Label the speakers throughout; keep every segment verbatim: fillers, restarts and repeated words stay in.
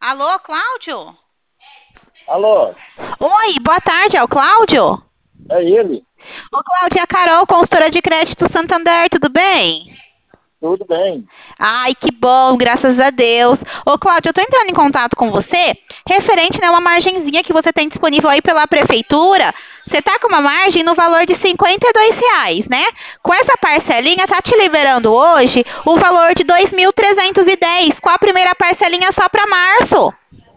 Speaker 1: Alô, Cláudio?
Speaker 2: Alô,
Speaker 1: Oi, boa tarde, é o Cláudio?
Speaker 2: é ele?
Speaker 1: Ô, Cláudio, é a Carol, consultora de crédito Santander, tudo bem?
Speaker 2: Tudo bem?
Speaker 1: Ai, que bom, graças a Deus. Ô, Cláudio, eu tô entrando em contato com você, referente, né, uma margenzinha que você tem disponível aí pela prefeitura. Você tá com uma margem no valor de cinquenta e dois reais, né? Com essa parcelinha, tá te liberando hoje o valor de dois mil trezentos e dez, com a primeira parcelinha só para março.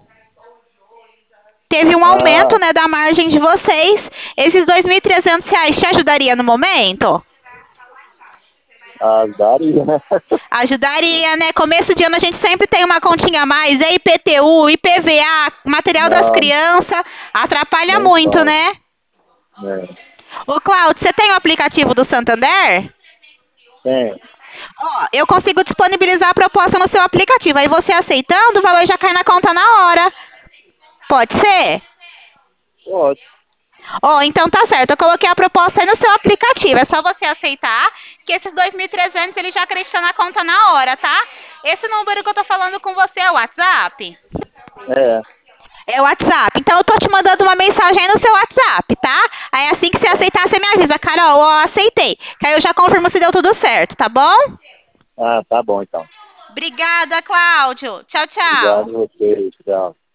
Speaker 1: Teve um aumento,
Speaker 2: Ah,
Speaker 1: né, da margem de vocês. Esses dois mil e trezentos reais te ajudaria no momento?
Speaker 2: ah, daria, né?
Speaker 1: Ajudaria, né? Começo de ano a gente sempre tem uma continha a mais, é I P T U, I P V A, material das
Speaker 2: Não,
Speaker 1: crianças, atrapalha
Speaker 2: nem
Speaker 1: muito,
Speaker 2: falo,
Speaker 1: né?
Speaker 2: né?
Speaker 1: Ô, Cláudio, você tem o aplicativo do Santander?
Speaker 2: Tem,
Speaker 1: Ó, eu consigo disponibilizar a proposta no seu aplicativo. Aí você aceitando, o valor já cai na conta na hora. Pode ser?
Speaker 2: pode.
Speaker 1: Ó, então tá certo. Eu coloquei a proposta aí no seu aplicativo. É só você aceitar que esses dois mil e trezentos ele já acredita na conta na hora, tá? Esse número que eu tô falando com você é o WhatsApp?
Speaker 2: É,
Speaker 1: É o WhatsApp. Então eu tô te mandando uma mensagem aí no seu WhatsApp, tá? Aí assim que você
Speaker 2: tá.
Speaker 1: aceitar, você me avisa, Carol, ó, aceitei. Que aí eu já confirmo se deu tudo certo, tá bom?
Speaker 2: Ah, tá bom então.
Speaker 1: Obrigada, Cláudio. Tchau,
Speaker 2: Obrigado
Speaker 1: tchau.
Speaker 2: a você, tchau.